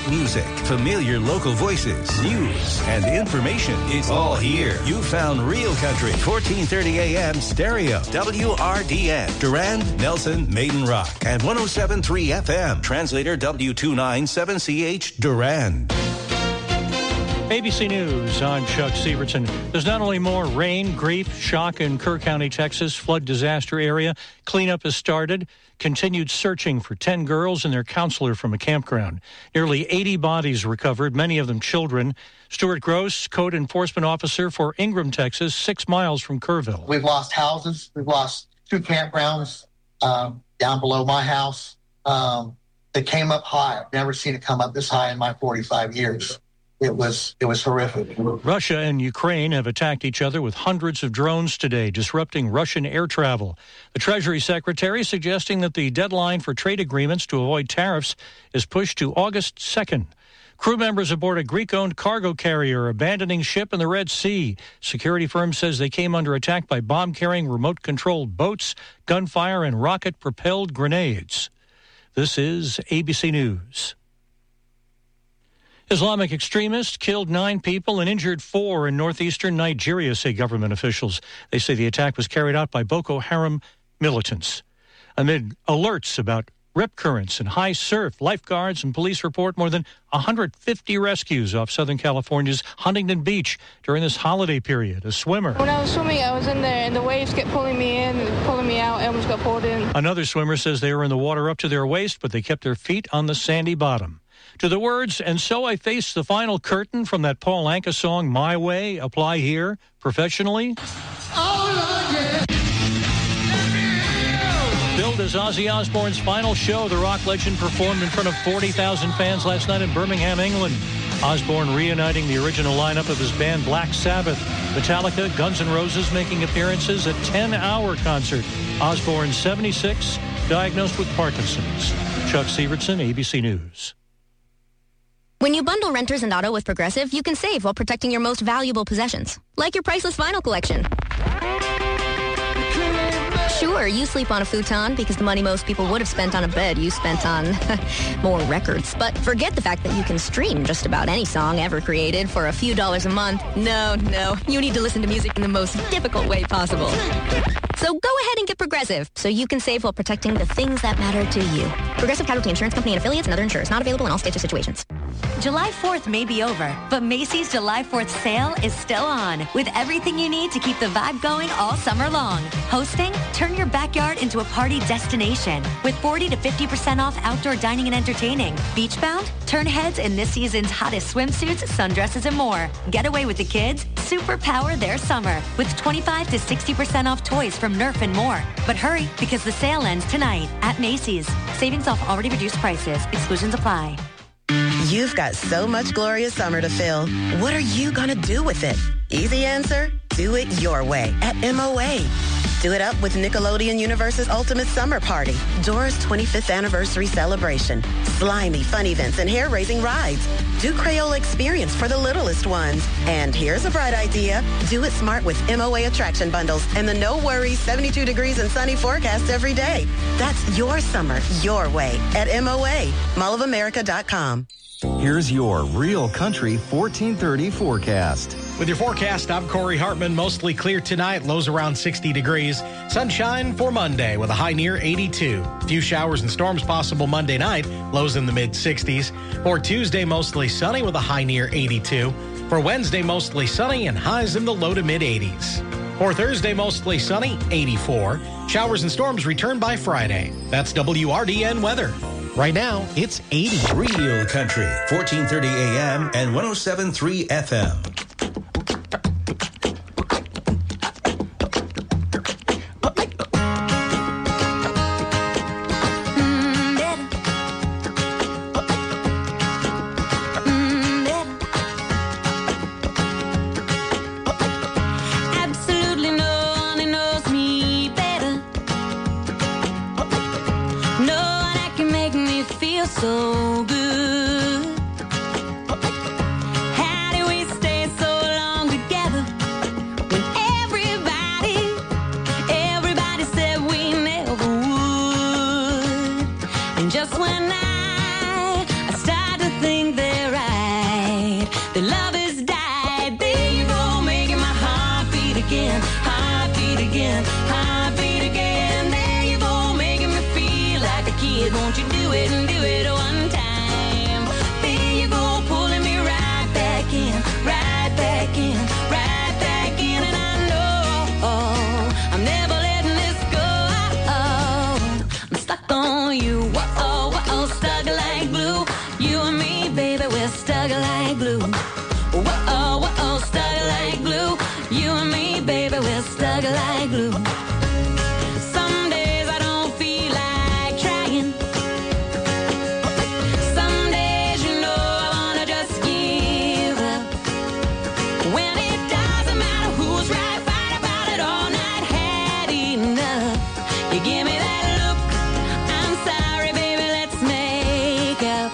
great music, familiar local voices, news, and information. It's all here. You found Real Country, 1430 AM stereo, WRDN, Durand, Nelson, Maiden Rock, and 107.3 FM, translator W297CH, Durand. ABC News, I'm Chuck Severson. There's not only more rain, grief, shock in Kerr County, Texas, flood disaster area. Cleanup has started. Continued searching for 10 girls and their counselor from a campground. Nearly 80 bodies recovered, many of them children. Stuart Gross, code enforcement officer for Ingram, Texas, 6 miles from Kerrville. We've lost houses. We've lost 2 campgrounds down below my house. They came up high. I've never seen it come up this high in my 45 years. It was horrific. Russia and Ukraine have attacked each other with hundreds of drones today, disrupting Russian air travel. The Treasury Secretary suggesting that the deadline for trade agreements to avoid tariffs is pushed to August 2nd. Crew members aboard a Greek-owned cargo carrier abandoning ship in the Red Sea. Security firm says they came under attack by bomb-carrying remote-controlled boats, gunfire, and rocket-propelled grenades. This is ABC News. Islamic extremists killed 9 people and injured 4 in northeastern Nigeria, say government officials. They say the attack was carried out by Boko Haram militants. Amid alerts about rip currents and high surf, lifeguards and police report more than 150 rescues off Southern California's Huntington Beach during this holiday period. A swimmer. When I was swimming, I was in there, and the waves kept pulling me in and pulling me out. I almost got pulled in. Another swimmer says they were in the water up to their waist, but they kept their feet on the sandy bottom. To the words, "And so I face the final curtain" from that Paul Anka song, My Way, apply here professionally. Billed as Ozzy Osbourne's final show, the rock legend performed in front of 40,000 fans last night in Birmingham, England. Osbourne reuniting the original lineup of his band Black Sabbath. Metallica, Guns N' Roses making appearances, a 10-hour concert. Osbourne, 76, diagnosed with Parkinson's. Chuck Severson, ABC News. When you bundle renters and auto with Progressive, you can save while protecting your most valuable possessions, like your priceless vinyl collection. Sure, you sleep on a futon because the money most people would have spent on a bed you spent on more records. But forget the fact that you can stream just about any song ever created for a few dollars a month. No, you need to listen to music in the most difficult way possible. So go ahead and get Progressive so you can save while protecting the things that matter to you. Progressive Casualty Insurance Company and affiliates and other insurers. Not available in all states or situations. July 4th may be over, but Macy's July 4th sale is still on, with everything you need to keep the vibe going all summer long. Hosting? Turn your backyard into a party destination with 40 to 50% off outdoor dining and entertaining. Beachbound? Turn heads in this season's hottest swimsuits, sundresses, and more. Get away with the kids? Superpower their summer with 25 to 60% off toys from Nerf and more. But hurry, because the sale ends tonight at Macy's. Savings off already reduced prices. Exclusions apply. You've got so much glorious summer to fill. What are you going to do with it? Easy answer, do it your way at MOA. Do it up with Nickelodeon Universe's Ultimate Summer Party, Dora's 25th anniversary celebration, slimy fun events and hair-raising rides. Do Crayola Experience for the littlest ones. And here's a bright idea. Do it smart with MOA attraction bundles and the no worries 72 degrees and sunny forecast every day. That's your summer, your way at MOA, mallofamerica.com. Here's your Real Country 1430 forecast. With your forecast, I'm Corey Hartman. Mostly clear tonight, lows around 60 degrees. Sunshine for Monday with a high near 82. Few showers and storms possible Monday night, lows in the mid-60s. For Tuesday, mostly sunny with a high near 82. For Wednesday, mostly sunny and highs in the low to mid-80s. For Thursday, mostly sunny, 84. Showers and storms return by Friday. That's WRDN weather. Right now, it's 80. Real Country, 1430 AM and 107.3 FM. So good. How do we stay stuck like glue. Some days I don't feel like trying. Some days, you know, I wanna just give up. When it doesn't matter who's right, fight about it all night, had enough. You give me that look, I'm sorry, baby, let's make up.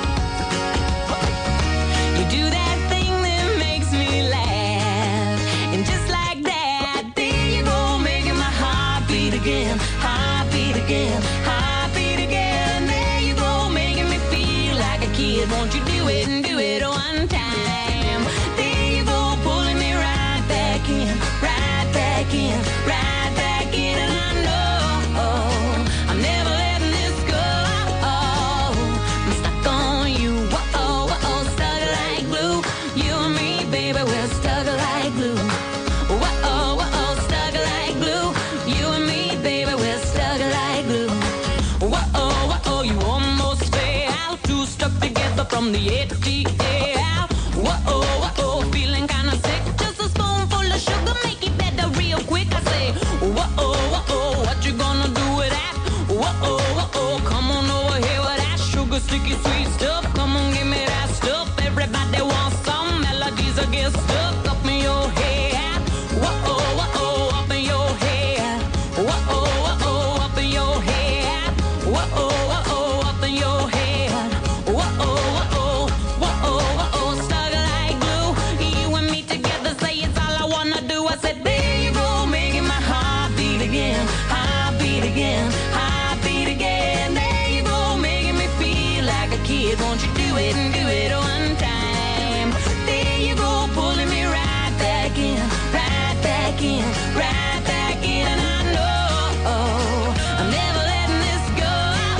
You do that thing that makes me laugh, and just like that, there you go, making my heart beat again, heart beat again, heart beat again. There you go, making me feel like a kid. Won't you do it and do it one time? There you go, pulling me right back in, right back in, right back in. And I know I'm never letting this go. I'm stuck on you, whoa, whoa, stuck like glue. You and me, baby, we're stuck like glue. Whoa, whoa, stuck like glue. You and me, baby, we're stuck like glue. Whoa, whoa, you almost fell, two stuck together from the ATL. Whoa, whoa, feeling kinda sick. Just a spoonful of sugar, make it better real quick. I say, whoa, whoa, what you gonna do with that? Whoa, whoa, come on over here with that sugar, sticky, sweet stuff. Come on, give me that stuff. Everybody wants some melodies that get stuck up in your head. Whoa, whoa, up in your head. Whoa, whoa, up in your head. Whoa, whoa, up in your head. Whoa, whoa, whoa, stuck like glue. You and me together, say it's all I wanna do. I said, there you go, making my heart beat again, heart beat again, heart beat again. There you go, making me feel like a kid. Won't you do it and do it one time? There you go, pulling me right back in, right back in, right back in. And I know I'm never letting this go.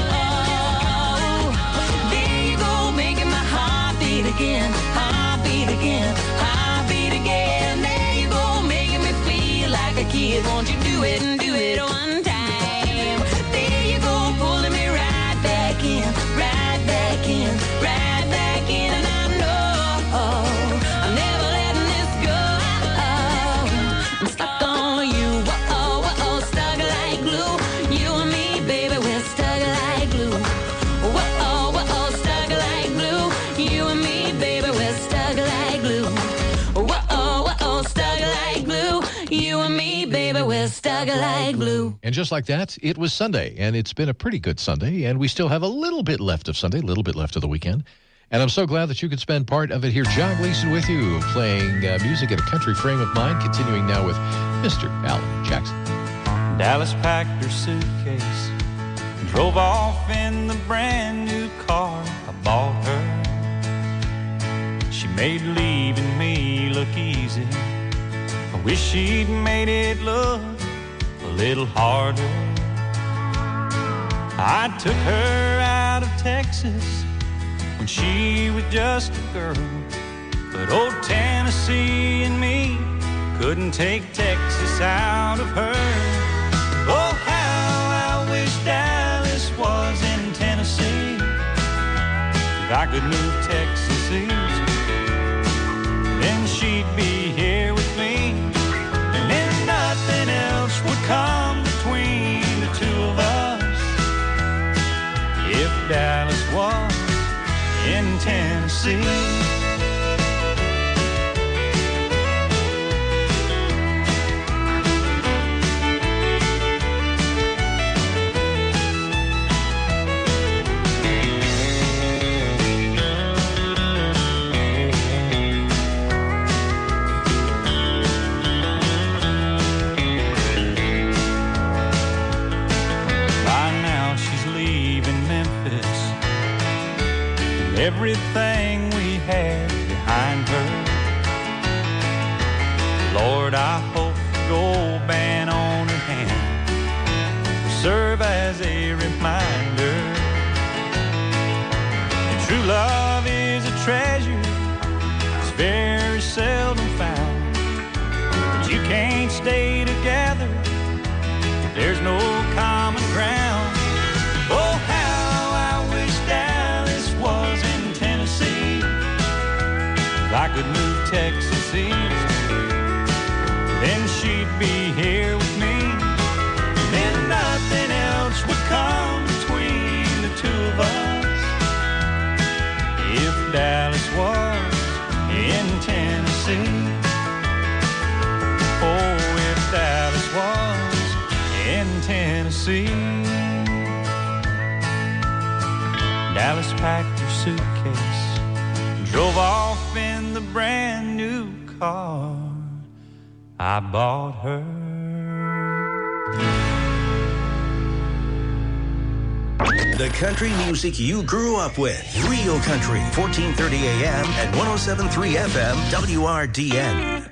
There you go, making my heart beat again, heart beat again, heart beat again. There you go, making me feel like a kid. Won't you do it and do it one time? There you go, pulling me right back in, right back in, right back in. And I know I'm never letting this go. I'm stuck on you, whoa, whoa, stuck like glue. You and me, baby, we're stuck like glue. Whoa, whoa, stuck like glue. You and me, baby, we're stuck like glue. Whoa, whoa, stuck like glue. You and me, baby, we're stuck like glue. And just like that, it was Sunday, and it's been a pretty good Sunday, and we still have a little bit left of Sunday, a little bit left of the weekend. And I'm so glad that you could spend part of it here. John Gleason with you, playing music in a country frame of mind, continuing now with Mr. Alan Jackson. Dallas packed her suitcase and drove off in the brand new car I bought her. She made leaving me look easy. I wish she'd made it look a little harder. I took her out of Texas when she was just a girl, but old Tennessee and me couldn't take Texas out of her. Oh, how I wish Dallas was in Tennessee. If I could move Texas east, then she'd be here with me, and then nothing else would come between the two of us. If Dallas was in Tennessee. Everything we had behind her. Lord, I hope the gold band on her hand will serve as a reminder. And true love is a treasure, it's very seldom found. But you can't stay together if there's no common ground. Oh, how I wish Dallas was in Tennessee. If I could move Texas east, then she'd be here with me. Then nothing else would come between the two of us. If Dallas was in Tennessee, oh, if Dallas was in Tennessee. Dallas packed her suitcase, drove off in the brand new car I bought her. The country music you grew up with. Real Country, 1430 AM and 107.3 FM, WRDN.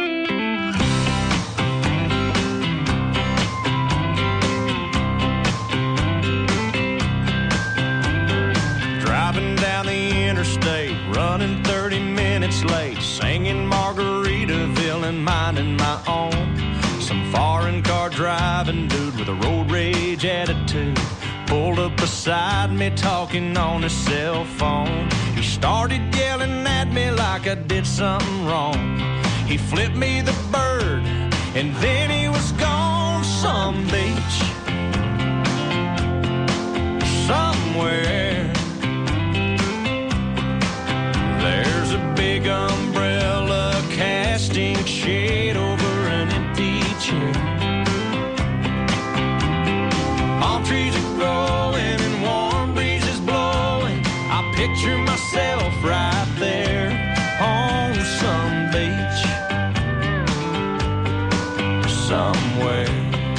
Driving down the interstate, running 30 minutes late, singing Margaritaville and minding my own. Some foreign car driving dude with a road rage attitude pulled up beside me talking on his cell phone. He started yelling at me like I did something wrong. He flipped me the bird and then he was gone. Some beach somewhere, there's a big umbrella casting shade over an empty chair. Palm trees are growing and warm breezes blowing. I picture myself right there on some beach somewhere.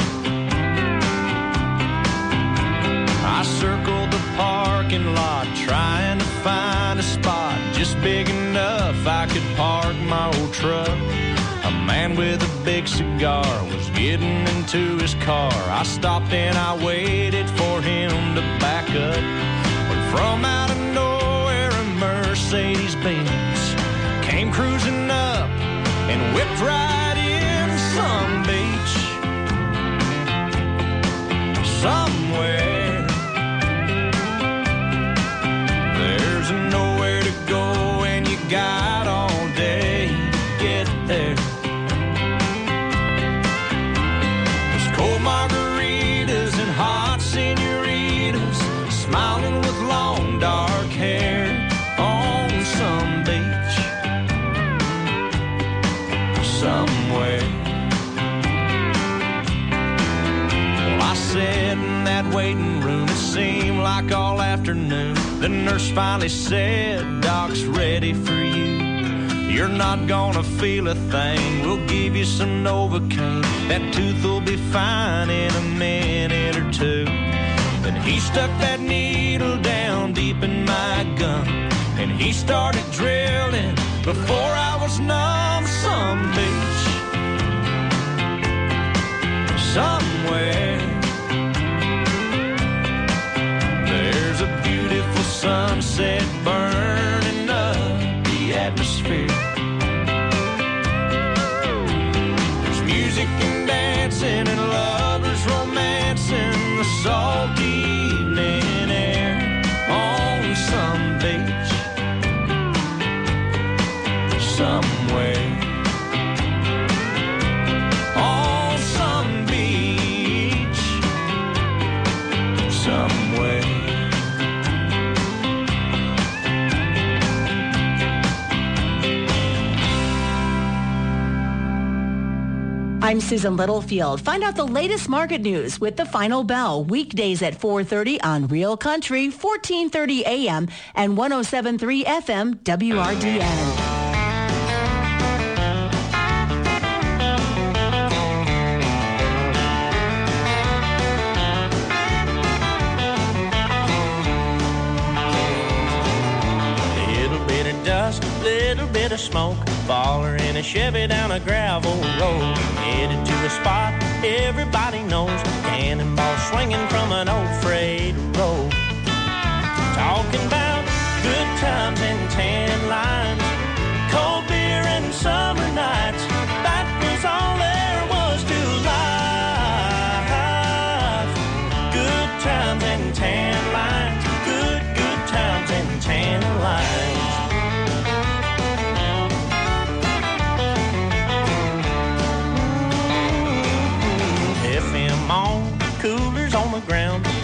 I circled the parking lot trying to find a spot just big enough I could park my old truck. A man with a big cigar was getting into his car. I stopped and I waited for him to back up. When from out of nowhere a Mercedes-Benz came cruising up and whipped right in. Some beach somewhere, there's nowhere to go and you got all day to get there. There's cold margaritas and hot senoritas smiling with long dark hair on some beach somewhere. Well, I sat in that waiting room, it seemed like all afternoon. The nurse finally said, Doc's ready for you. You're not gonna feel a thing. We'll give you some Novocaine. That tooth will be fine in a minute or two. Then he stuck that needle down deep in my gum and he started drilling before I was numb. Some beach somewhere, there's a beautiful sunset burning up the atmosphere. There's music and dancing and lovers romancing the salty evening air on some beach somewhere. On some beach somewhere. I'm Susan Littlefield. Find out the latest market news with The Final Bell, weekdays at 4:30 on Real Country, 1430 AM and 107.3 FM WRDN. Little bit of smoke, baller in a Chevy down a gravel road, headed to a spot everybody knows, cannonball swinging from an old freight road. Talking about good times and tan lines, cold beer and summer nights, that was all there was to life. Good times and tan lines, good times and tan lines.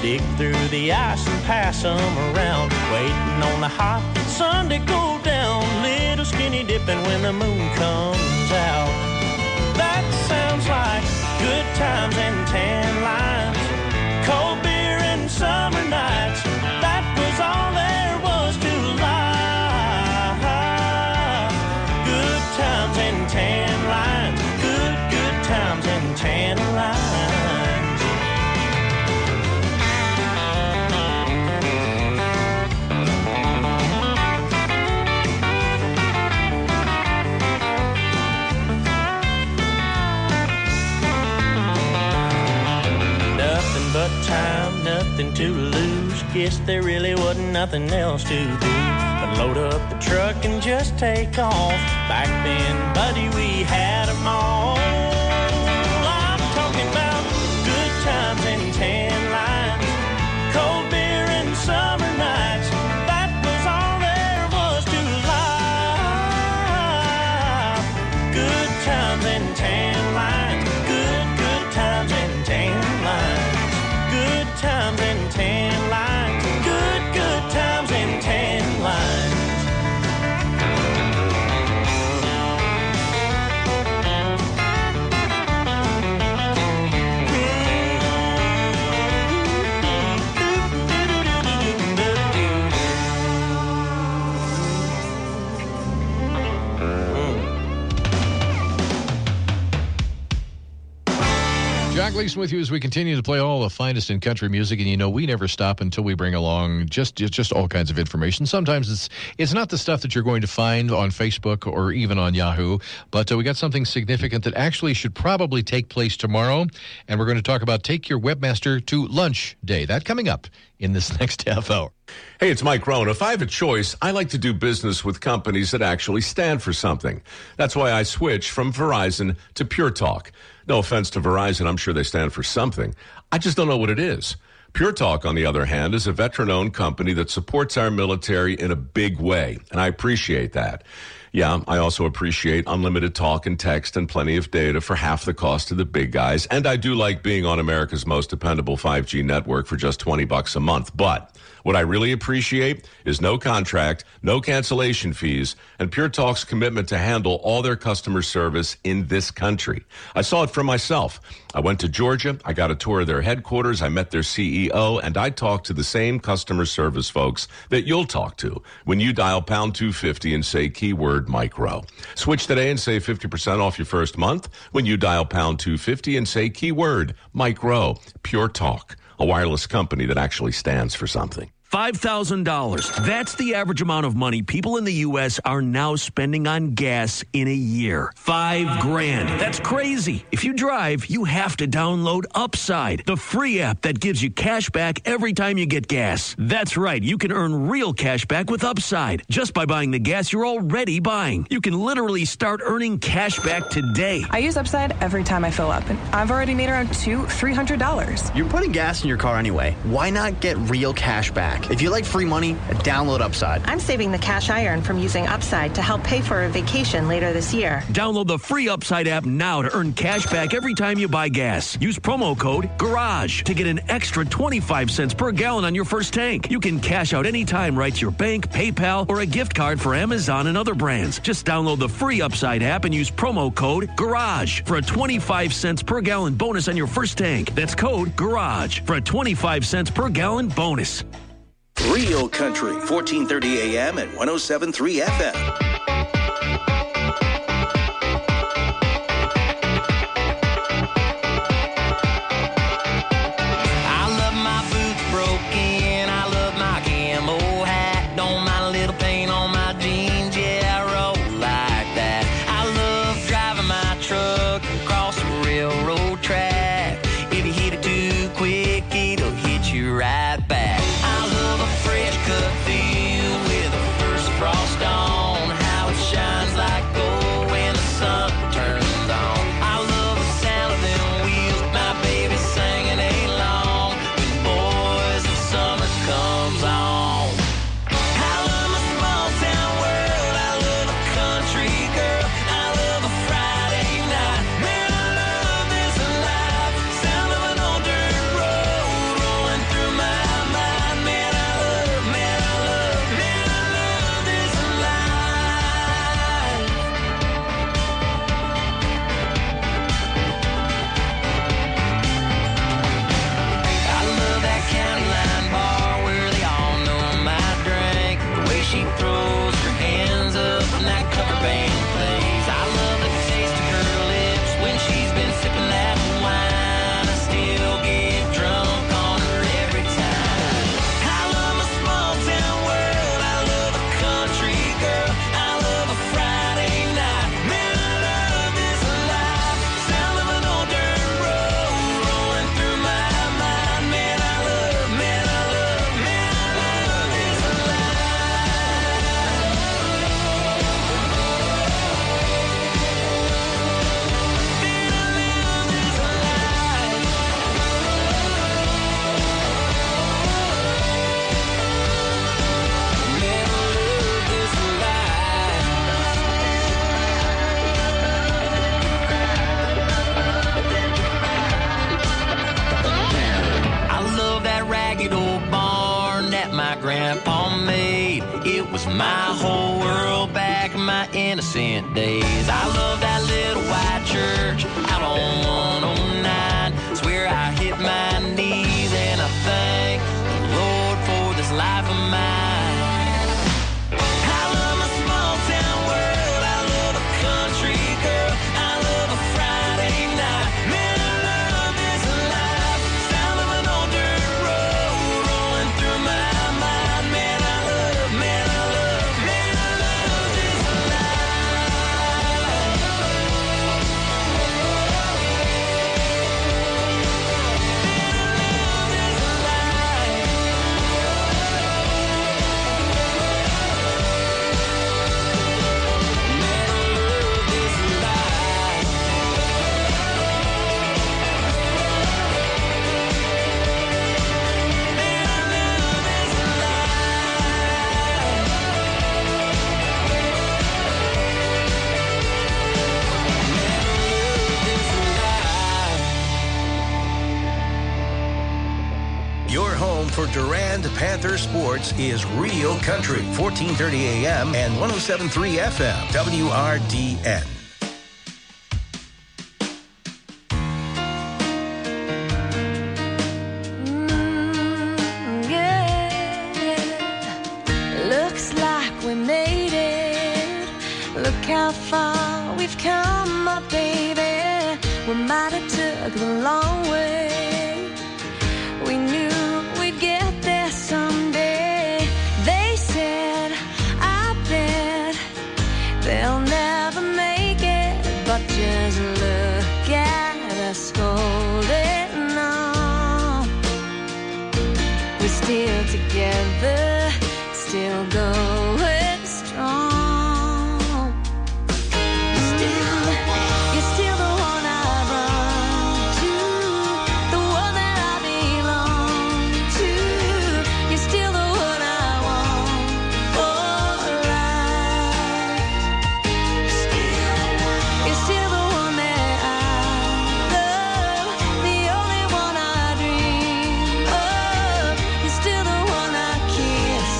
dig through the ice and pass them around, waiting on the hot sun to go down, little skinny dipping when the moon comes out. That sounds like good times and tan lines, cold beer and summer nights. That was all there was to life. Good times and tan lines, good times and tan lines. But time, nothing to lose. Guess there really wasn't nothing else to do but load up the truck and just take off. Back then, buddy, we had them all. I'm talking about good times and tan lines, cold beer and summer nights. That was all there was to life. Good times and tan lines, good times and tan lines. Good times and tan lines, good times and tan lines. John Gleason with you as we continue to play all the finest in country music. And, you know, we never stop until we bring along just all kinds of information. Sometimes it's not the stuff that you're going to find on Facebook or even on Yahoo, but we got something significant that actually should probably take place tomorrow. And we're going to talk about Take Your Webmaster to Lunch Day. That coming up in this next half hour. Hey, it's Mike Rohn. If I have a choice, I like to do business with companies that actually stand for something. That's why I switched from Verizon to Pure Talk. No offense to Verizon, I'm sure they stand for something. I just don't know what it is. Pure Talk, on the other hand, is a veteran-owned company that supports our military in a big way, and I appreciate that. Yeah, I also appreciate unlimited talk and text and plenty of data for half the cost of the big guys, and I do like being on America's most dependable 5G network for just $20 a month, but what I really appreciate is no contract, no cancellation fees, and Pure Talk's commitment to handle all their customer service in this country. I saw it for myself. I went to Georgia, I got a tour of their headquarters, I met their CEO, and I talked to the same customer service folks that you'll talk to when you dial pound 250 and say keyword micro. Switch today and save 50% off your first month when you dial pound 250 and say keyword micro. Pure Talk, a wireless company that actually stands for something. $5,000. That's the average amount of money people in the U.S. are now spending on gas in a year. $5,000. That's crazy. If you drive, you have to download Upside, the free app that gives you cash back every time you get gas. That's right. You can earn real cash back with Upside just by buying the gas you're already buying. You can literally start earning cash back today. I use Upside every time I fill up, and I've already made around $300. You're putting gas in your car anyway. Why not get real cash back? If you like free money, download Upside. I'm saving the cash I earn from using Upside to help pay for a vacation later this year. Download the free Upside app now to earn cash back every time you buy gas. Use promo code GARAGE to get an extra 25 cents per gallon on your first tank. You can cash out anytime right to your bank, PayPal, or a gift card for Amazon and other brands. Just download the free Upside app and use promo code GARAGE for a 25 cents per gallon bonus on your first tank. That's code GARAGE for a 25 cents per gallon bonus. Real Country, 1430 AM and 107.3 FM. Right back. I love a fresh cut field with a first frost on. was my whole world back in my innocent days. I love that little white church out on 109. It's where I hit my knees and I thank the Lord for this life of mine. I love my small town world. I love a country girl. I love a Friday night. Man, I love this life. Sound of an old dirt road rolling through my mind. Man, I love this Your home for Durand Panther sports is Real Country, 1430 AM and 107.3 FM, WRDN. Looks like we made it. Look how far we've come, my baby. We might have took the long way. We knew we'd get there someday. They said, I bet they'll never make it. But just look at us holding on. We're still together, still going strong. You're still the one I run to, the one that I belong to. You're still the one I want for life. You're still the one that I love, the only one I dream of. You're still the one I kiss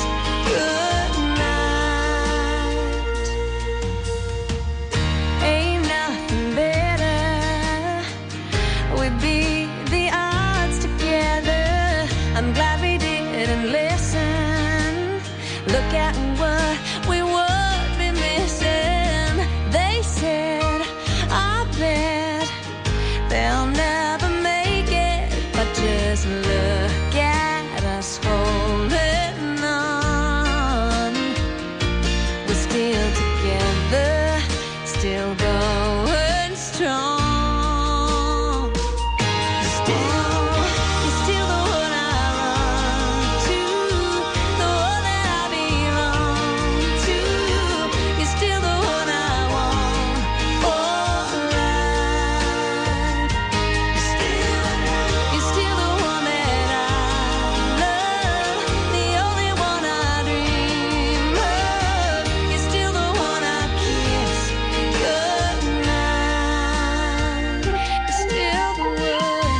goodnight. Ain't nothing better. We beat the odds together. I'm glad we didn't listen. Look at what we would be missing. They said, I bet they'll never make it. But just look at us holding on. We're still together, still going strong. You're still the one I run to, the one that I belong to. You're still the one I want for life. You're still the one that I love, the only one I dream of. You're still the one I kiss goodnight. You're still the one.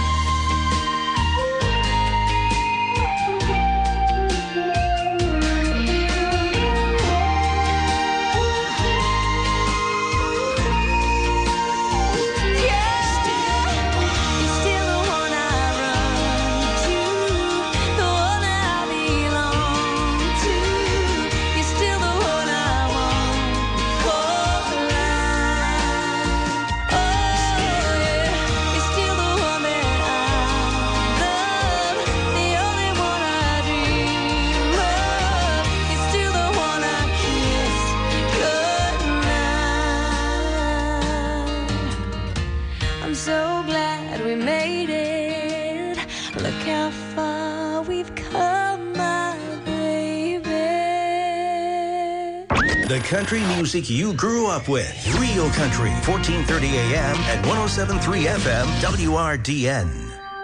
You're still the one I run to, the one that I belong to. You're still the one I want for life. Oh yeah, you're still the one that I love, the only one I dream of. You're still the one I kiss goodnight. I'm so glad we made it. Look how far we've come, my baby. The country music you grew up with. Real Country, 1430 AM and 107.3 FM, WRDN.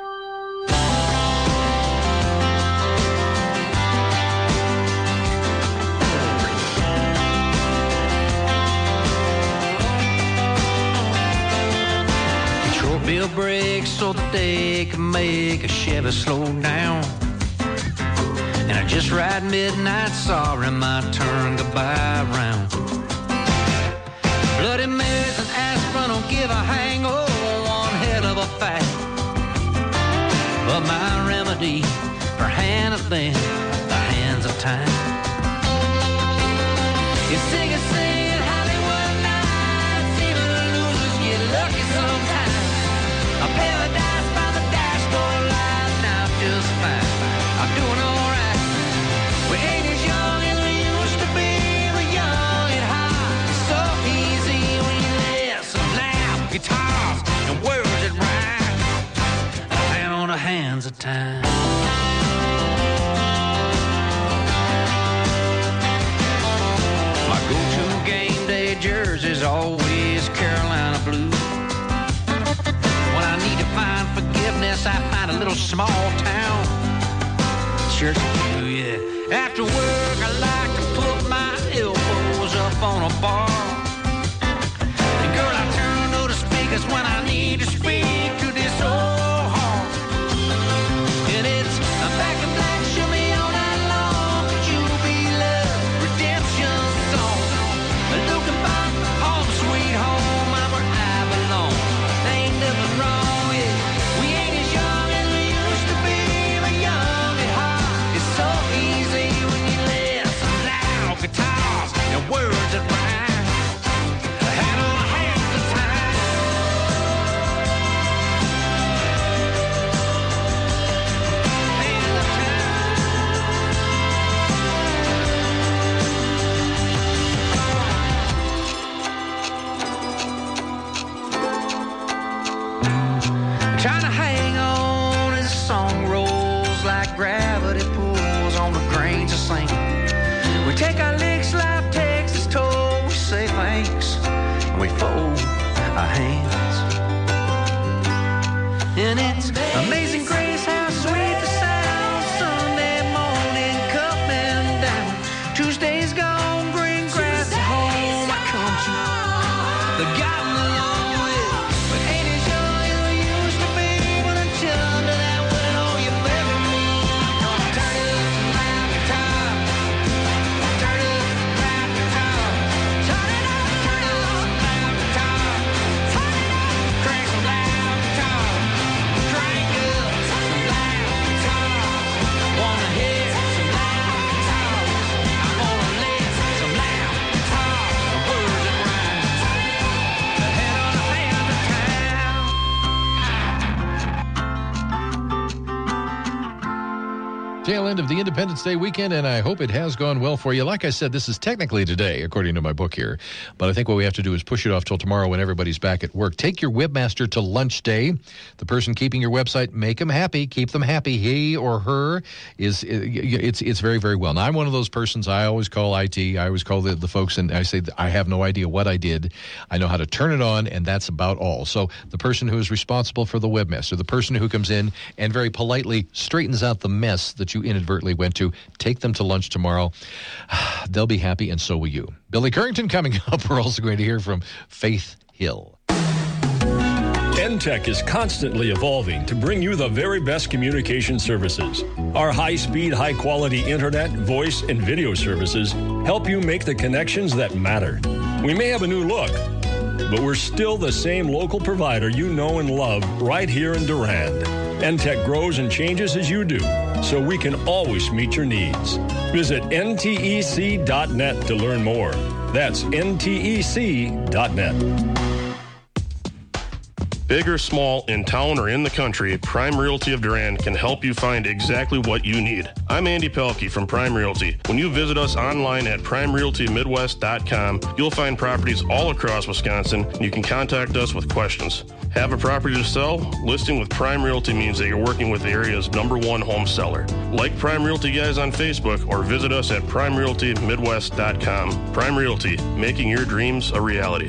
Short bill brakes so that they can make a Chevy slow down. And I just ride midnight, sorry, my turn goodbye round. Bloody Marys and aspirin don't give a hangover, one hell of a fact. But my remedy for hand have been the hands of time. You sing and sing Hollywood nights, even losers get lucky sometimes. A paradise by the dashboard light, now just fine. I'm doing alright. We ain't as young as we used to be, but young and high. It's so easy when you listen loud guitars and words that rhyme. Hand on the hands of time. Jersey's always Carolina blue. When I need to find forgiveness, I find a little small town church pew, yeah. After work, I like to put my elbows up on a bar. And girl, I turn to the speakers when I need to speak to this old heart. And it's a back and black, show me all night long. Could you be love, redemption song? Looking back, home sweet home, I'm where I belong. There ain't nothing wrong, yeah. We ain't as young as we used to be, but young at heart. It's so easy when you listen loud guitars and words that rhyme. Hand on a hand of time. Hand of trying to hang on as the song rolls like gravity pulls on the grains of sand. We take our licks, life takes its toll. We say thanks and we fold our hands. And it's amazing grace how sweet the sound. Sunday morning coming down. Tuesday's gone, green grass at home. I come to the gotten along with. But ain't as young as we used to be. When I chill under that window, you bury me. Gonna turn it up some loud guitar. Turn it up some loud guitar. Turn it up some loud guitar. Turn it up, crank some loud guitar. Crank up some loud guitar. Wanna hear some loud guitar. I wanna live some loud guitar. Words that rhyme. The head on the hand of town. Tail end of the Independence Day weekend, and I hope it has gone well for you. Like I said, this is technically today, according to my book here. But I think what we have to do is push it off till tomorrow when everybody's back at work. Take your webmaster to lunch day. The person keeping your website, make them happy. Keep them happy. He or her it's very, very well. Now, I'm one of those persons. I always call IT. I always call the folks, and I say, I have no idea what I did. I know how to turn it on, and that's about all. So the person who is responsible for the webmaster, the person who comes in and very politely straightens out the mess that you inadvertently went to, take them to lunch tomorrow. They'll be happy, and so will you. Billy Currington coming up. We're also going to hear from Faith Hill. NTEC is constantly evolving to bring you the very best communication services. Our high-speed, high-quality internet, voice, and video services help you make the connections that matter. We may have a new look, but we're still the same local provider you know and love right here in Durand. NTEC grows and changes as you do, so we can always meet your needs. Visit ntec.net to learn more. That's ntec.net. Big or small, in town or in the country, Prime Realty of Durand can help you find exactly what you need. I'm Andy Pelkey from Prime Realty. When you visit us online at primerealtymidwest.com, you'll find properties all across Wisconsin, and you can contact us with questions. Have a property to sell? Listing with Prime Realty means that you're working with the area's #1 home seller. Like Prime Realty guys on Facebook or visit us at primerealtymidwest.com. Prime Realty, making your dreams a reality.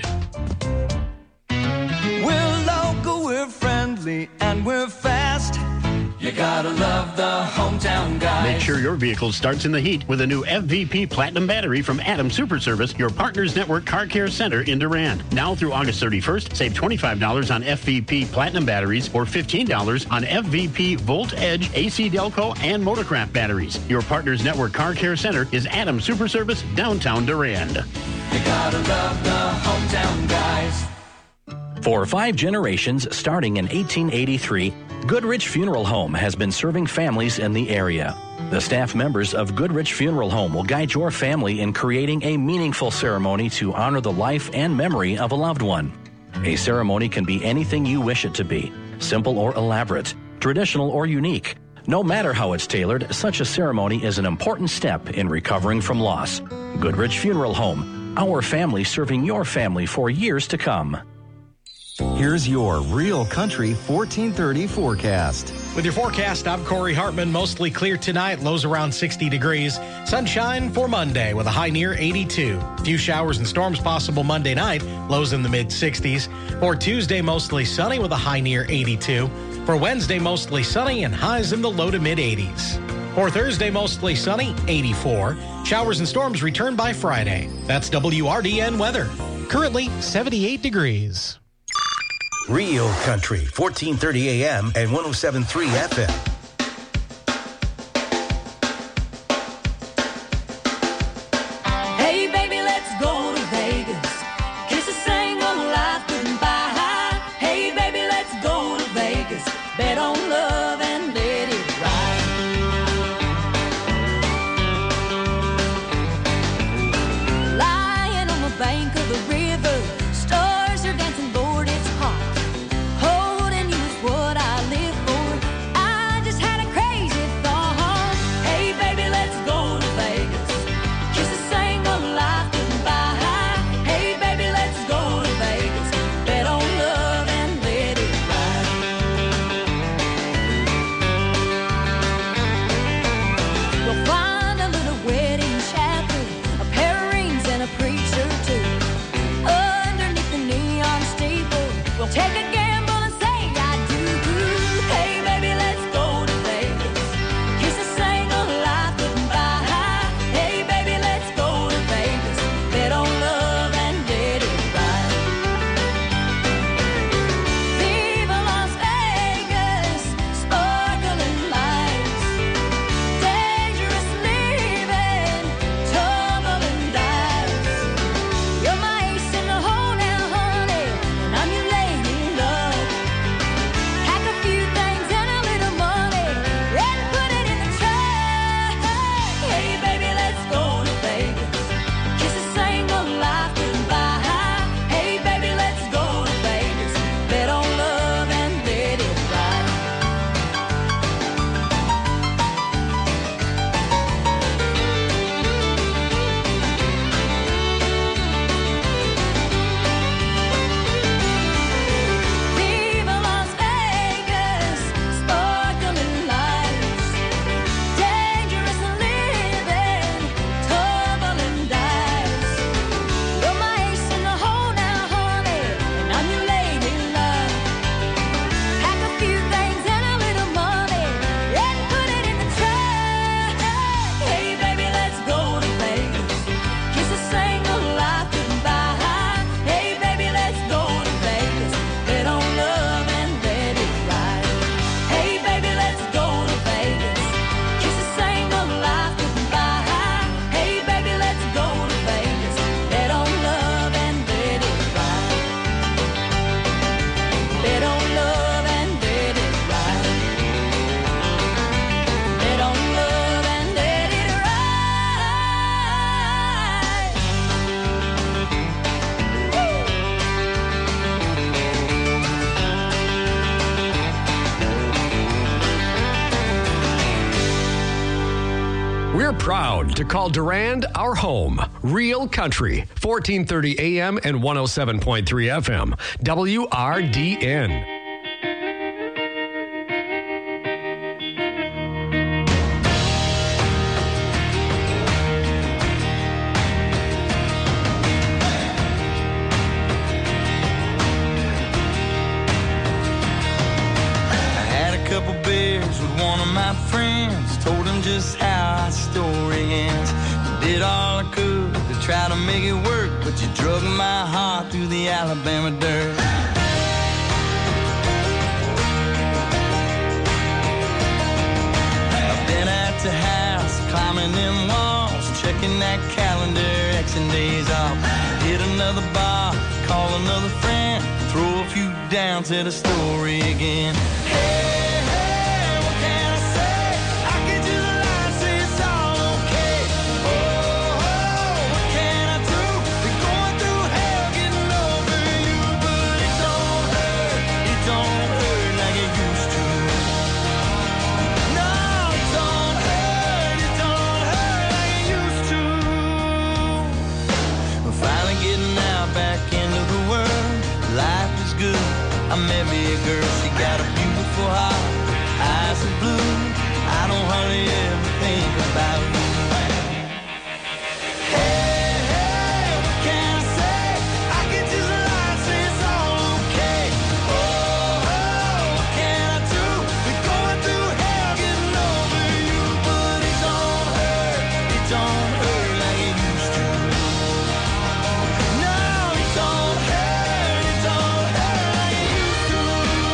We're local, we're friendly, and we're fast. You gotta love the hometown guys. Make sure your vehicle starts in the heat with a new FVP Platinum battery from Adam Super Service, your Partners Network Car Care Center in Durand. Now through August 31st, save $25 on FVP Platinum batteries or $15 on FVP Volt Edge, AC Delco, and Motorcraft batteries. Your Partners Network Car Care Center is Adam Super Service, downtown Durand. You gotta love the hometown guys. For 5 generations, starting in 1883, Goodrich Funeral Home has been serving families in the area. The staff members of Goodrich Funeral Home will guide your family in creating a meaningful ceremony to honor the life and memory of a loved one. A ceremony can be anything you wish it to be, simple or elaborate, traditional or unique. No matter how it's tailored, such a ceremony is an important step in recovering from loss. Goodrich Funeral Home, our family serving your family for years to come. Here's your Real Country 1430 forecast. With your forecast, I'm Corey Hartman. Mostly clear tonight, lows around 60 degrees. Sunshine for Monday with a high near 82. A few showers and storms possible Monday night, lows in the mid-60s. For Tuesday, mostly sunny with a high near 82. For Wednesday, mostly sunny and highs in the low to mid-80s. For Thursday, mostly sunny, 84. Showers and storms return by Friday. That's WRDN weather. Currently, 78 degrees. Real Country, 1430 AM and 107.3 FM. Hey, baby, let's go to Vegas. Kiss a single life goodbye. Hey, baby, let's go to Vegas. Bet on love and let it ride. Lying on the bank of the river, stars are dancing, Lord, it's hot. Holding you is what I live for. I just had a crazy thought. Hey, baby, let's go to Vegas. Kiss a single life goodbye. Hey, baby, let's go to Vegas. Bet on love and let it ride. We'll find a little wedding chapel, a pair of rings and a preacher too. Underneath the neon steeple, we'll take a gamble and say I do. Hey, baby, let's go to Vegas. Kiss a single life goodbye. Hey, baby, let's go to Vegas. Bet on love and let it ride. Viva Las Vegas, sparkling lights, dangerous living, tumbling dice. You're my ace in the hole now, honey, and I'm your lady love. Pack a few things and a little money, and put it in the trunk. Hey, baby, let's go to Vegas. Kiss a single life goodbye. Hey, baby, let's go to Vegas. Bet on love and let it ride. Viva Las Vegas, sparkling lights, dangerous living, tumbling dice. You're my ace in the hole now, honey, and I'm your lady love. Pack a few things and a little money, and put it in the trunk. Hey, baby, let's go to Vegas. Kiss a single life goodbye. Hey, baby, let's go to Vegas. Bet on love and let it ride. Hey, baby, let's go to Vegas. Kiss a single life goodbye. Hey, baby, let's go to Vegas. Bet on love and let it ride. Bet on love and let it ride. Bet on love and let it ride. We're proud to call Durand our home. Real Country, 1430 AM and 107.3 FM. WRDN. I had a couple beers with one of my friends, told him just how story ends. Did all I could to try to make it work, but you drug my heart through the Alabama dirt. I've been at the house, climbing them walls, checking that calendar, Xing days off. Hit another bar, call another friend, throw a few down to the story again. Hey, what can I say? I could just lie and say it's all okay. Oh, what can I do? Been going through hell getting over you, but it don't hurt like it used to. No, it don't hurt like it used to. We're finally getting out back into the world. Life is good. I met me a girl, she got a beautiful heart, eyes are blue. I don't hardly ever think about you. Hey, what can I say? I can just lie and say it's all okay. Oh, what can I do? We're going through hell getting over you, but it don't hurt like it used to. No, it don't hurt like it used to.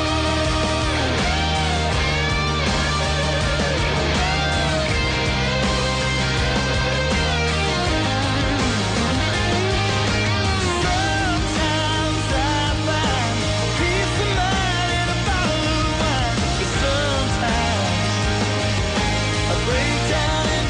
Sometimes I find peace of mind in a bottle of wine, but sometimes I break down and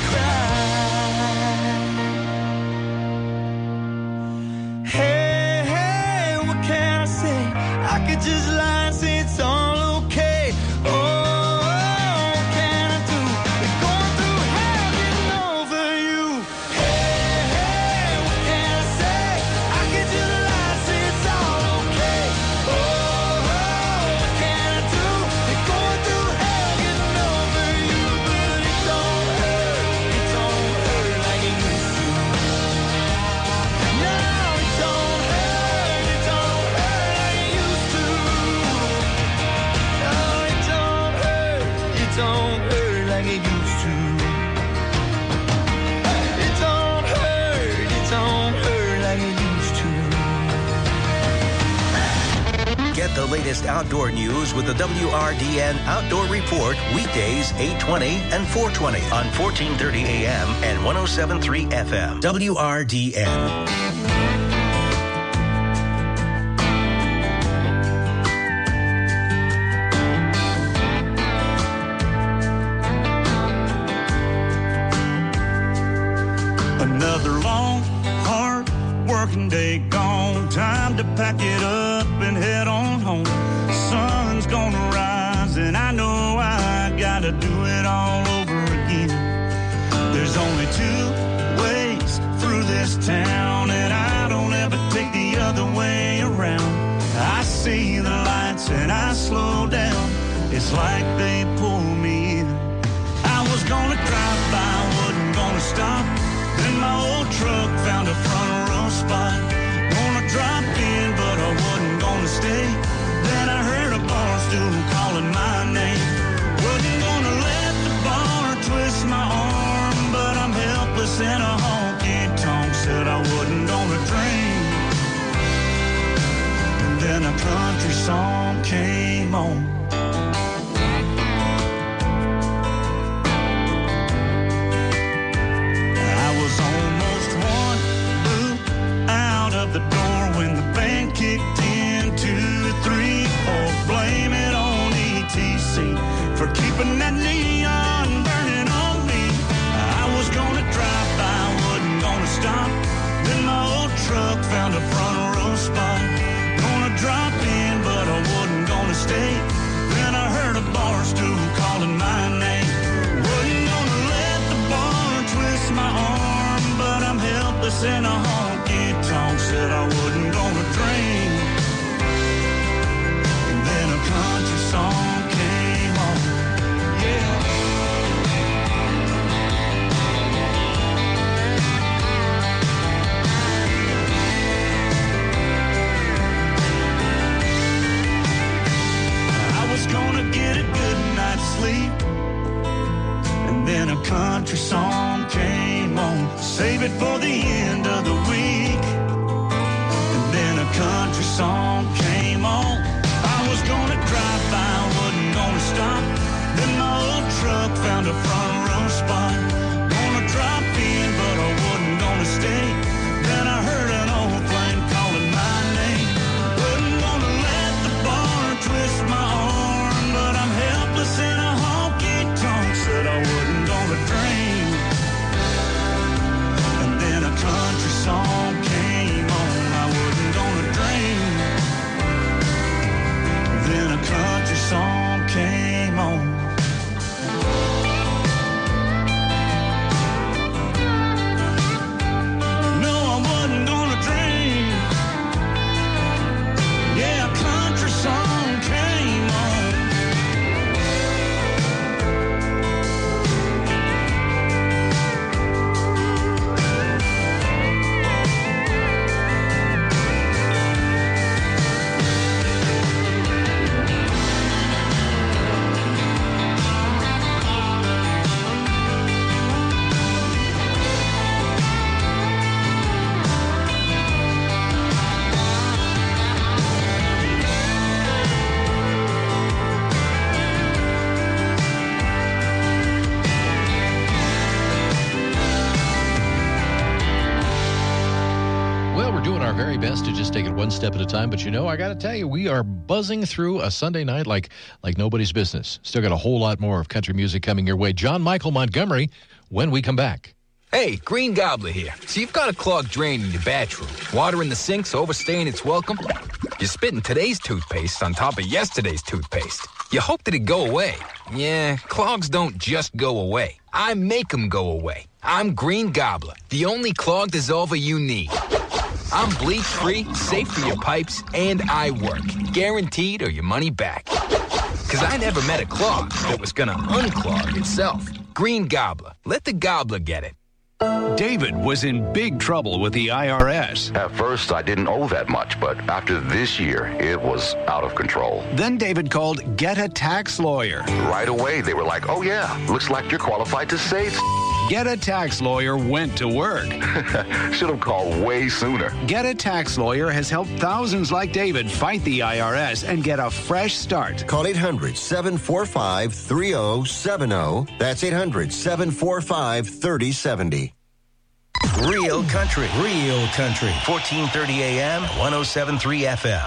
cry. Hey, what can I say? I could just lie and say it's all okay. Oh, what can I do? We're going through hell getting over you. Hey, what can I say? I could just lie and say it's all okay. Oh, what can I do? We're going through hell getting over you, but it don't hurt like it used to. No, it don't hurt like it used to. No, it don't hurt like it used to. It don't hurt like it used to. Get the latest outdoor news with the WRDN Outdoor Report weekdays 8:20 and 4:20 on 1430 AM and 107.3 FM. WRDN. Another long, hard working day gone. Time to pack it up and head on home. Sun's gonna rise and I know I gotta do it all over again. There's only two ways through this town and I don't ever take the other way around. I see the lights and I slow down. It's like they pull me in. I was gonna drive by, wasn't gonna stop. Then my old truck found a front row spot. Gonna drop in, but I wasn't gonna stay. Then I heard a bar stool calling my name. Wasn't gonna let the bar twist my arm, but I'm helpless in a honky-tonk. Said I wasn't gonna drink. And then a country song came on. Almost one boot out of the door when the band kicked in. 2, 3, 4. Blame it on ETC for keeping that neon burning on me. I was gonna drive by, wasn't gonna stop. Then my old truck found a front row spot. Gonna drop in, but I wasn't gonna stay. Then I heard a bar stool calling my name. Wasn't gonna let the bar twist my arm, but I'm helpless in a honky-tonk. Said I wasn't gonna drink. And then a country song came on. Yeah. I was gonna get a good night's sleep. And then a country song Well, we're doing our very best to just take it one step at a time, but I got to tell you, we are buzzing through a Sunday night like nobody's business. Still got a whole lot more of country music coming your way. John Michael Montgomery, when we come back. Hey, Green Gobbler here. So you've got a clogged drain in your bathroom. Water in the sink's overstaying its welcome. You're spitting today's toothpaste on top of yesterday's toothpaste. You hope that it go away. Yeah, clogs don't just go away. I make them go away. I'm Green Gobbler, the only clog dissolver you need. I'm bleach-free, safe for your pipes, and I work. Guaranteed or your money back. Because I never met a clog that was going to unclog itself. Green Gobbler. Let the gobbler get it. David was in big trouble with the IRS. At first, I didn't owe that much, but after this year, it was out of control. Then David called Get a Tax Lawyer. Right away, they were like, oh yeah, looks like you're qualified to save. Get a Tax Lawyer went to work. Should have called way sooner. Get a Tax Lawyer has helped thousands like David fight the IRS and get a fresh start. Call 800-745-3070. That's 800-745-3070. Real country. 1430 AM, 107.3 FM.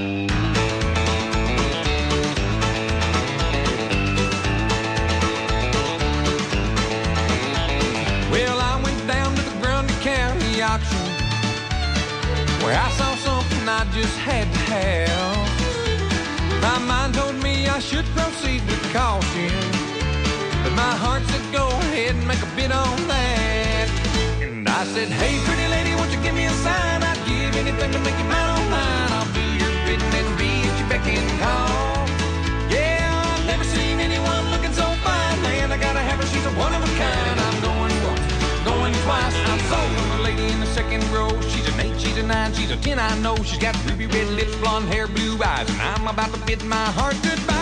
Well, I went down to the Grundy County auction where I saw something I just had to have. My mind told me I should proceed with caution, but my heart said go ahead and make a bid on that. And I said, hey, pretty lady, won't you give me a sign? I'd give anything to make you mine on mine. I'll do your bidding and be at your beck and call. Yeah, I've never seen anyone looking so fine. Man, I gotta have her, she's a one of a kind. I'm going once, going twice. I'm sold on the lady in the second row. She's an 8, she's a 9, she's a 10, I know. She's got ruby red lips, blonde hair, blue eyes, and I'm about to bid my heart goodbye.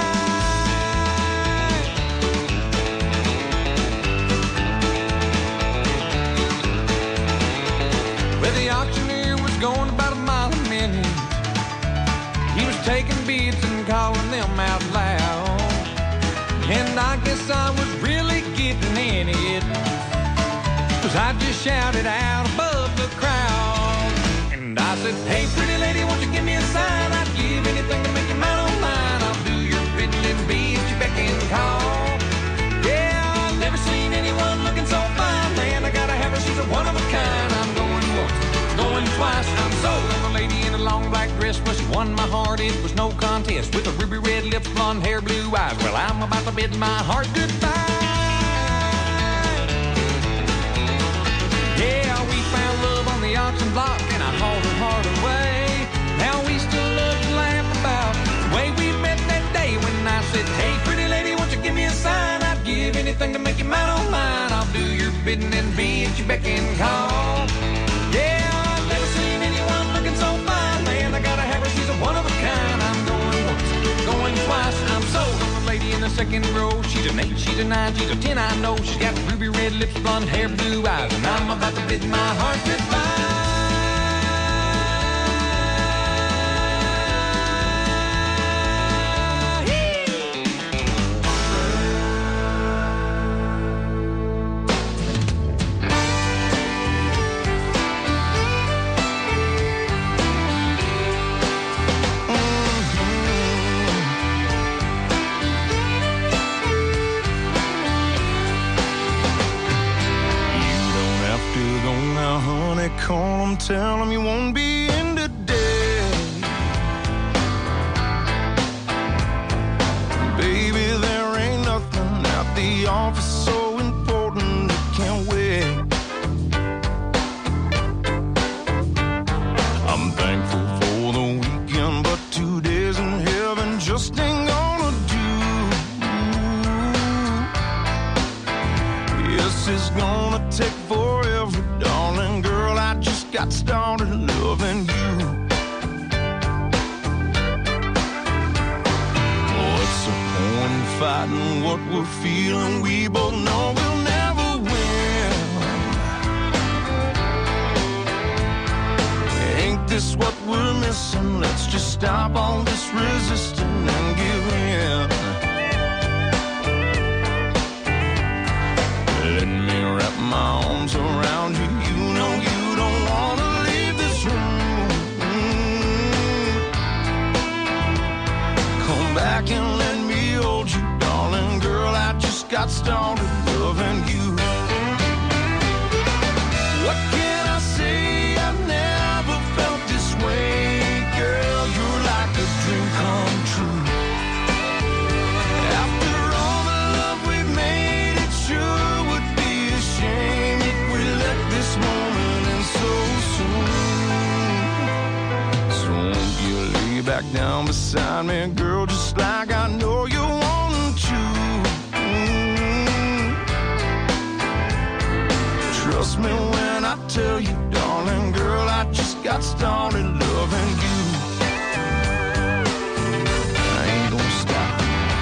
Well, the auctioneer was going about a mile a minute. He was taking bids and calling them out loud. And I guess I was really getting in it, 'cause I just shouted out above the crowd. And I said, hey, pretty lady, won't you give me a sign? I'd give anything to make you mine on mine. I'll do your bidding and be at your beck and call. Yeah, I've never seen anyone looking so fine. Man, I gotta have her, she's a one of a kind. I'm going going twice. I'm sold on the lady in a long black dress. Well, she won my heart, it was no contest. With a ruby red lips, blonde hair, blue eyes. Well, I'm about to bid my heart goodbye. Yeah, we found love on the auction block, and I hauled her heart away. Now we still love to laugh about the way we met that day when I said, hey, pretty lady, won't you give me a sign? I'd give anything to make you mine on mine. I'll do your bidding and be at your beck and call. Yeah, I've never seen anyone looking so fine. Man, I gotta have her, she's a one of a kind. I'm going once, going twice. I'm sold on the lady in the second row. She's an 8, she's a 9, she's a 10, I know. She's got ruby red lips, blonde hair, blue eyes, and I'm about to bid my heart goodbye. Call them, tell them you won't be in today. Baby, there ain't nothing at the office so important it can't wait. I'm thankful for the weekend, but 2 days in heaven just ain't gonna do. Yes, it's gonna take forever, darling girl. I just got started loving you. What's the point in fighting what we're feeling? We both know we'll never win. Ain't this what we're missing? Let's just stop all this resisting and give in. Let me wrap my arms around you. You know you don't wanna leave this room. back down beside me, girl, just like I know you want to. Trust me when I tell you, darling girl, I just got started loving you. I ain't gonna stop.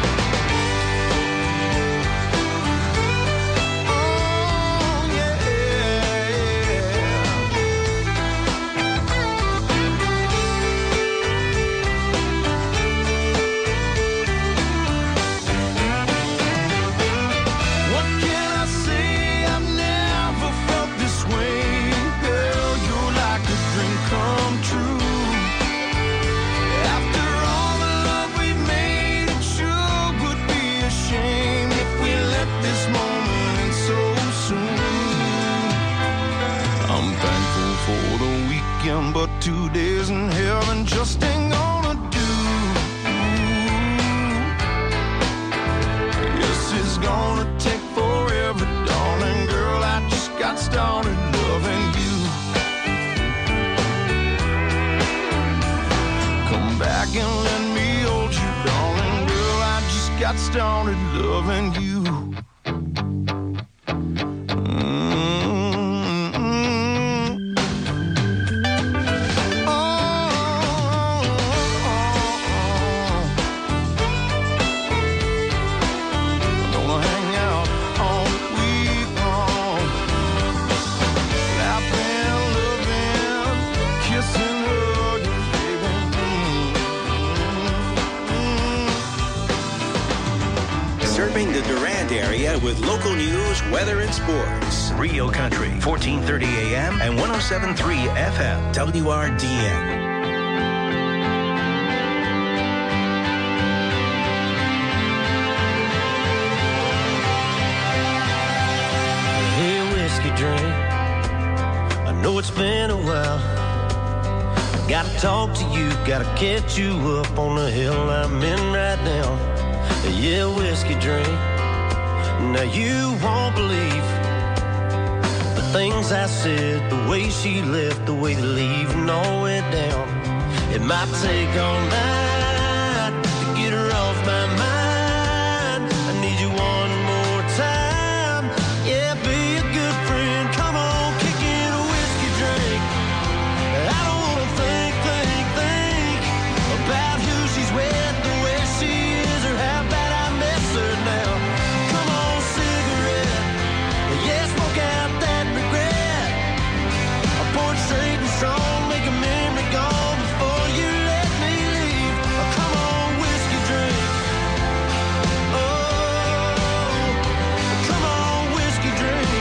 But 2 days in heaven just ain't gonna do. Yes, it's gonna take forever, darling girl, I just got started loving you. Come back and let me hold you, darling girl, I just got started loving you. The Durand area with local news, weather, and sports. Real Country, 1430 AM and 107.3 FM, WRDN. Hey, whiskey drink, I know it's been a while. I gotta talk to you, gotta catch you up on the hill I'm in right now. Yeah, whiskey drink. Now you won't believe the things I said, the way she left, the way the leaving all went down. It might take all night to get her off my mind. I need you one more time. Yeah, be a good friend. Come on, kick in a whiskey drink. I don't wanna think about who she's with, the way she is, or how bad I miss her now. Come on, cigarette. Yeah, smoke out that regret. I pour it straight and strong, make a memory gone before you let me leave. Oh, come on, whiskey drink. Oh, come on, whiskey drink.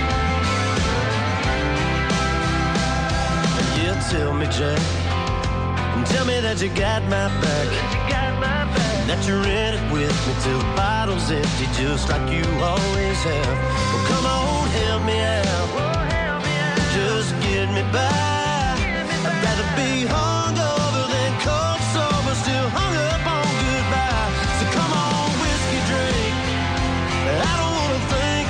Yeah, tell me, Jack. Tell me that you got my back, that you're in it with me till the bottle's empty, just like you always have. Well, come on, help me out, just get me by. I'd rather be hungover than cold sober, still hung up on goodbye. So come on, whiskey drink. I don't wanna think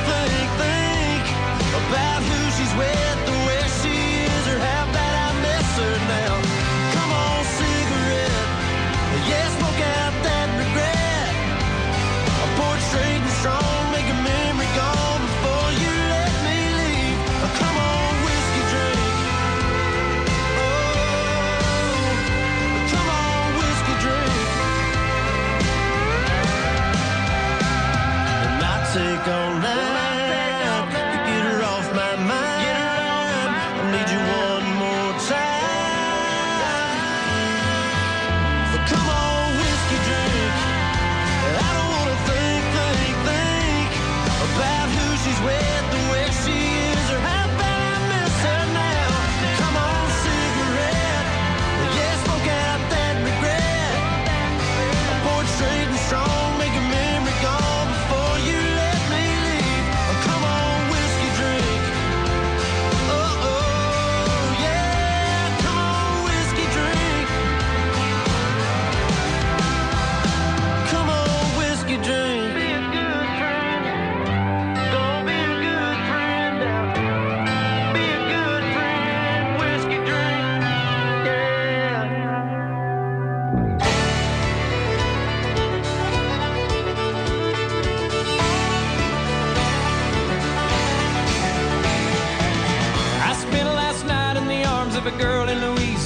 about who she's with, the way she is, or how bad I miss her now. Yeah, smoke out that regret. I pour it straight and strong, make a memory gone before you let me leave. Oh, come on, whiskey drink.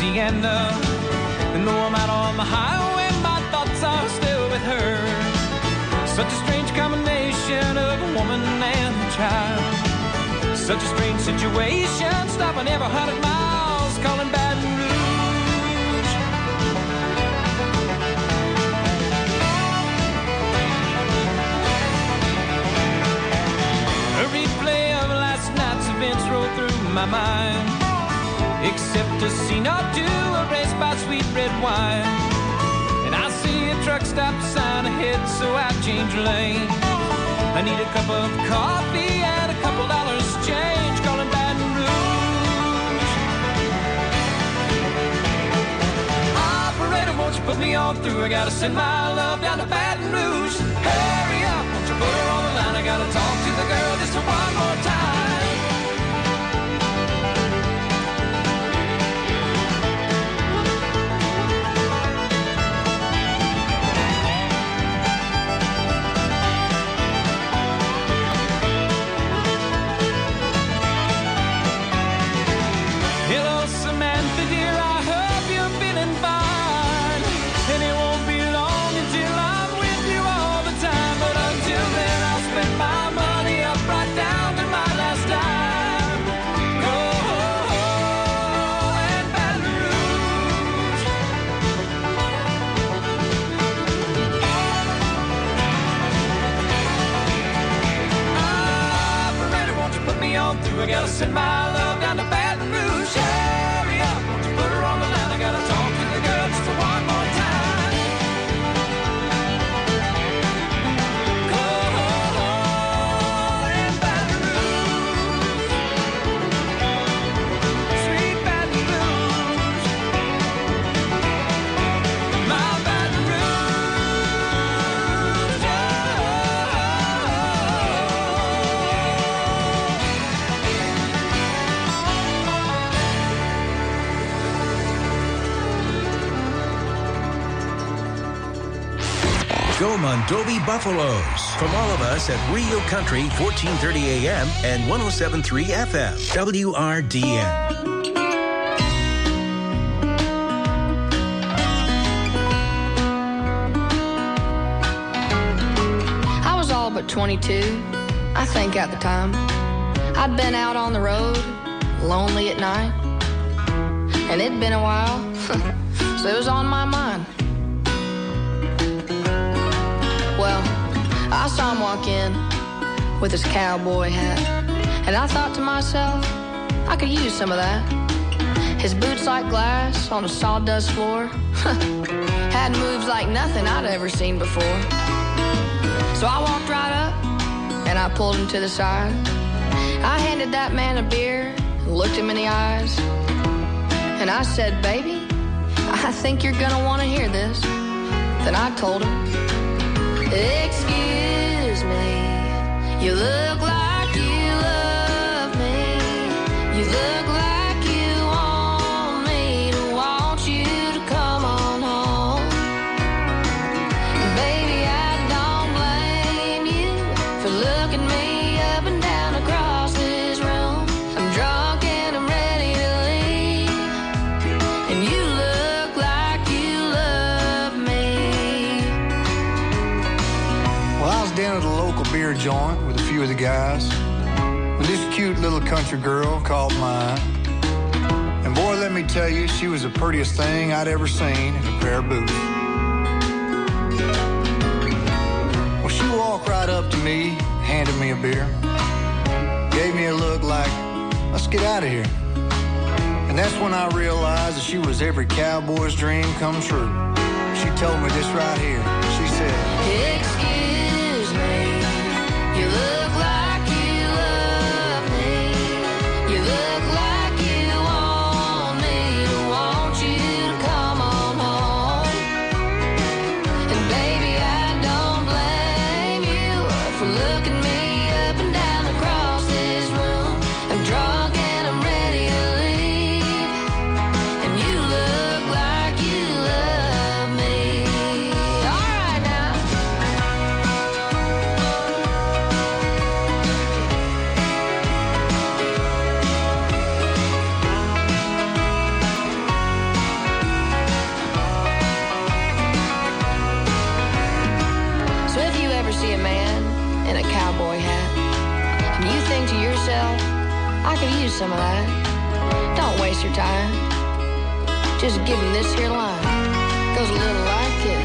Louisiana. And though I'm out on the highway, my thoughts are still with her. Such a strange combination of a woman and a child. Such a strange situation, stopping every 100 miles, calling Baton Rouge. A replay of last night's events roll through my mind, except a scene or two erased by sweet red wine. And I see a truck stop sign ahead, so I change lane. I need a cup of coffee and a couple dollars change, calling Baton Rouge. Operator, won't you put me on through? I gotta send my love down to Baton Rouge. Hurry up, won't you put her on the line? I gotta talk to the girl just one more time. I gotta send my love down to Baton Rouge. Hurry up, won't you put her on the line? I gotta talk to the girl just one more time. Calling Baton Rouge, sweet Baton Rouge, my Baton Rouge. Go Mondovi Buffaloes. From all of us at Real Country, 1430 AM and 107.3 FM. WRDN. I was all but 22, I think at the time. I'd been out on the road, lonely at night. And it'd been a while, so it was on my mind. Well, I saw him walk in with his cowboy hat, and I thought to myself, I could use some of that. His boots like glass on a sawdust floor had moves like nothing I'd ever seen before. So I walked right up and I pulled him to the side. I handed that man a beer and looked him in the eyes, and I said, baby, I think you're gonna want to hear this. Then I told him, excuse me, you look like you love me. You look like you want me to want you to come on home. Baby, I don't blame you for looking me up and down across this room. I'm drunk and I'm ready to leave, and you look like you love me. Well, I was down at a local beer joint with a few of the guys when this cute little country girl caught my eye. And boy, let me tell you, she was the prettiest thing I'd ever seen in a pair of boots. Well, she walked right up to me, handed me a beer, gave me a look like, let's get out of here. And that's when I realized that she was every cowboy's dream come true. She told me this right here. She said, excuse me, you look like you love me. You look like you want me to want you to come on home. And baby, I don't blame you for looking me up and down across this room. I'm drunk and I'm ready to leave, and you look like you love me. All right now. cowboy hat. And you think to yourself, I could use some of that. Don't waste your time. Just give him this here line. Goes a little like this.